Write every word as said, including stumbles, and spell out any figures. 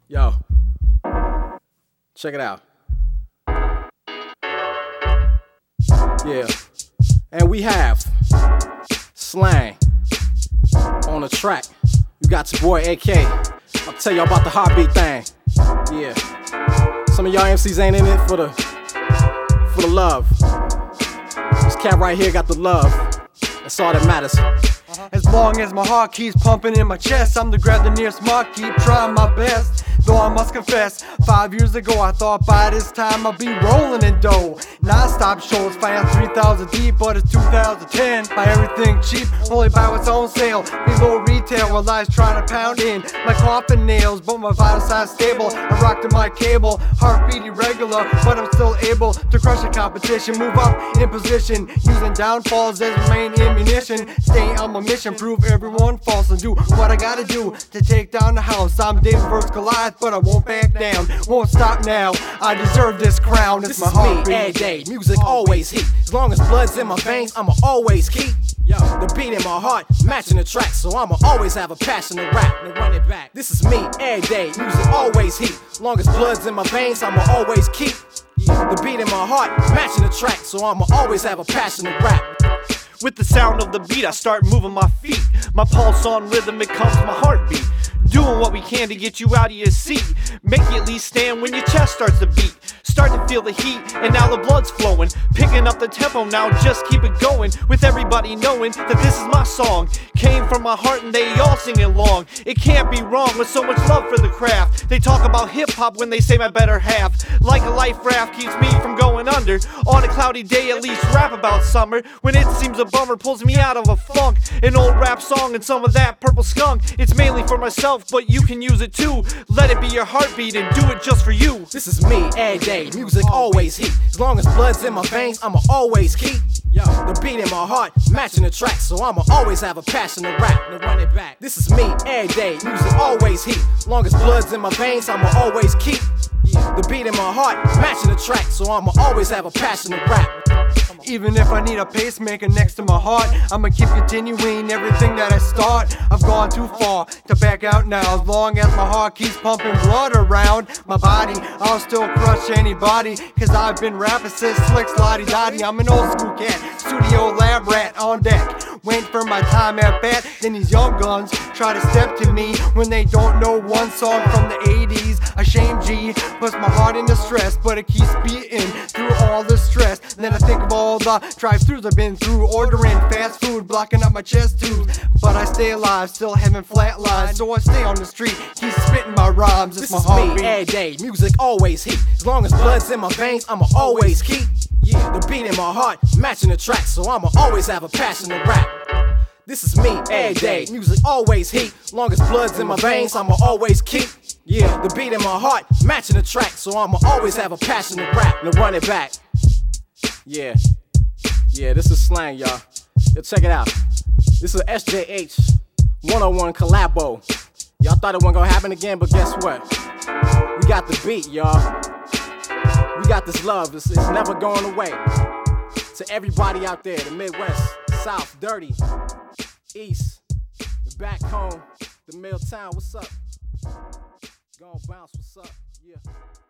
Yo, check it out. Yeah, and we have Slang on the track. You got your boy A K. I'll tell y'all about the heartbeat thing. Yeah, some of y'all M Cs ain't in it for the for the love. This cat right here got the love. That's all that matters. As long as my heart keeps pumping in my chest, I'm the grab the nearest mark, keep trying my best. Though I must confess, five years ago I thought by this time I'd be rolling in dough. Non-stop shows, finance three thousand deep, but it's two thousand ten. Buy everything cheap, only buy what's on sale. Below retail while I was trying to pound in my coffin nails, but my vital signs stable. I rocked to my cable, heartbeat irregular, but I'm still able to crush the competition. Move up in position, using downfalls as main ammunition. Staying on my mission, prove everyone false, and do what I gotta do to take down the house. I'm David versus Goliath, but I won't back down, won't stop now. I deserve this crown. It's this my is heartbeat. me every day. Music always heat. As long as blood's in my veins, I'ma always keep Yo, the beat in my heart, matching the track. So I'ma always have a passion to rap and run it back. This is me every day. Music always heat. As long as blood's in my veins, I'ma always keep the beat in my heart, matching the track. So I'ma always have a passion to rap. With the sound of the beat, I start moving my feet. My pulse on rhythm becomes my heartbeat. Doing what we can to get you out of your seat. Make you at least stand when your chest starts to beat. Start to feel the heat, and now the blood's flowing. Picking up the tempo now, just keep it going. With everybody knowing that this is my song. Came from my heart and they all sing along. It can't be wrong with so much love for the craft. They talk about hip-hop when they say my better half. Like a life raft keeps me from going under. On a cloudy day at least rap about summer. When it seems a bummer pulls me out of a funk. An old rap song and some of that purple skunk. It's mainly for myself, but you can use it too. Let it be your heartbeat and do it just for you. This is me every day. Music always heat. As long as blood's in my veins, I'ma always keep Yo, the beat in my heart, matching the track. So I'ma always have a passion to rap and run it back. This is me every day. Music always heat. As long as blood's in my veins, I'ma always keep the beat in my heart, matching the track. So I'ma always have a passion to rap. Even if I need a pacemaker next to my heart, I'ma keep continuing everything that I start. I've gone too far to back out now. As long as my heart keeps pumping blood around my body, I'll still crush anybody. Cause I've been rapping since Slick Slotty Dotty. I'm an old school cat, studio lab rat on deck. Waiting for my time at bat. Then these young guns try to step to me when they don't know one song from the eighties. A shame G puts my heart into stress, but it keeps beating through all the stress. Then I think of all the drive-thrus I've been through, ordering fast food, blocking up my chest tubes. But I stay alive, still having flat lines, so I stay on the street, keep spitting my rhymes. It's this my is heartbeat. me every day. Music always heat. As long as blood's in my veins, I'ma always keep yeah, the beat in my heart, matching the track. So I'ma always have a passion to rap. This is me every day. Music always heat. As long as blood's in my veins, I'ma always keep yeah, the beat in my heart, matching the track. So I'ma always have a passion to rap and run it back. Yeah, yeah, this is Slang, y'all. Yo, check it out. This is a S J H one oh one collabo. Y'all thought it wasn't gonna happen again, but guess what? We got the beat, y'all. We got this love. It's, it's never going away. To everybody out there, the Midwest, South, Dirty, East, the back home, the Milltown, what's up? Gonna bounce, what's up? Yeah.